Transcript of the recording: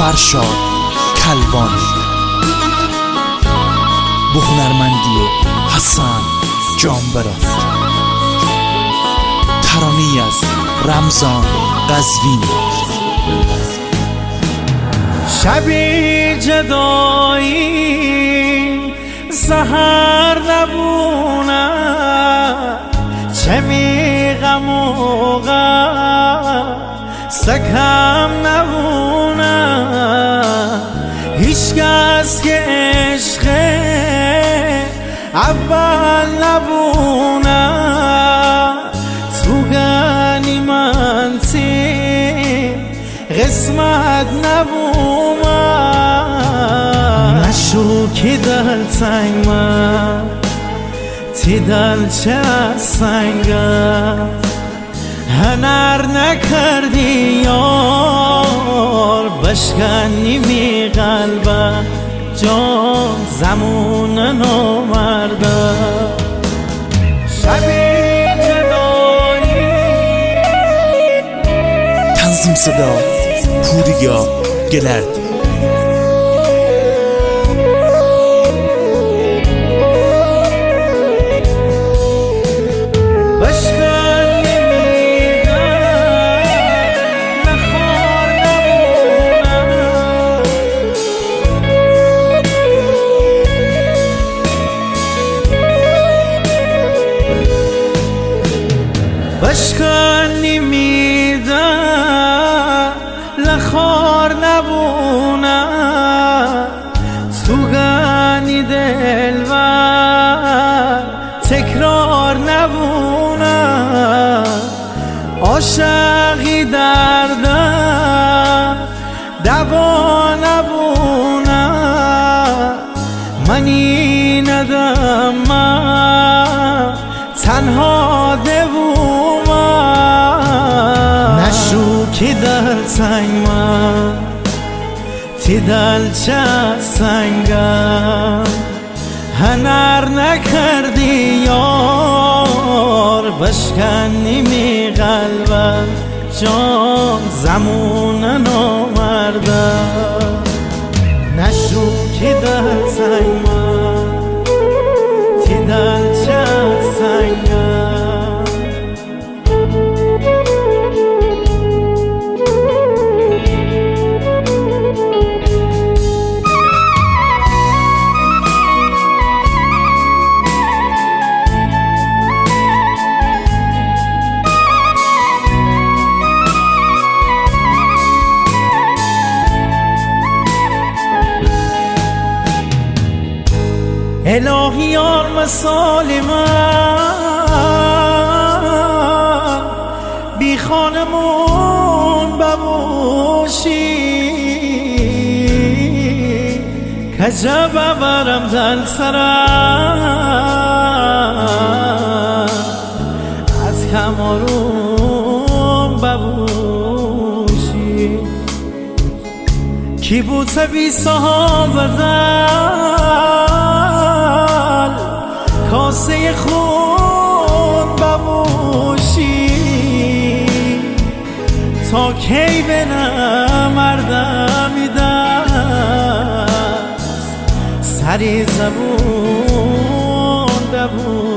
فرشاد کلوان، به هنرمندی حسن جانبرات، ترانه‌ای از رمضان قزوینی. شبی جدایی سحر نبونه، چه می غم و غم سکم نبونه، هیچ کس که عشق اول نبونه، تو غنیمتی قسمت نبونه، نشو که دل تنگ من تی دل چه سنگه، هنر نکردی یار بشکنی می قلبه، جان زمون نامرده. شبی جدایی تنظیم صدا پوریا گلردی. بشکنی میده لخار نبونه، تو غنی دلبر تکرار نبونه، عاشقی درده دوا نبونه، منی ندم من تنها نشو که دل سنگ من تی دل چه سنگم، هنر نکردی یار بشکنی می قلبم، جان زمون نامرده. نشو که دل سنگ من تی دل چه سنگم. الهی یار مثال من بی خانمون ببوشی، کجب برم دل سرم از کمارون ببوشی، کی بود بی صحاب کاسه خون ببوشی، تا کی به نمردمی دست سری زبون ببوشی.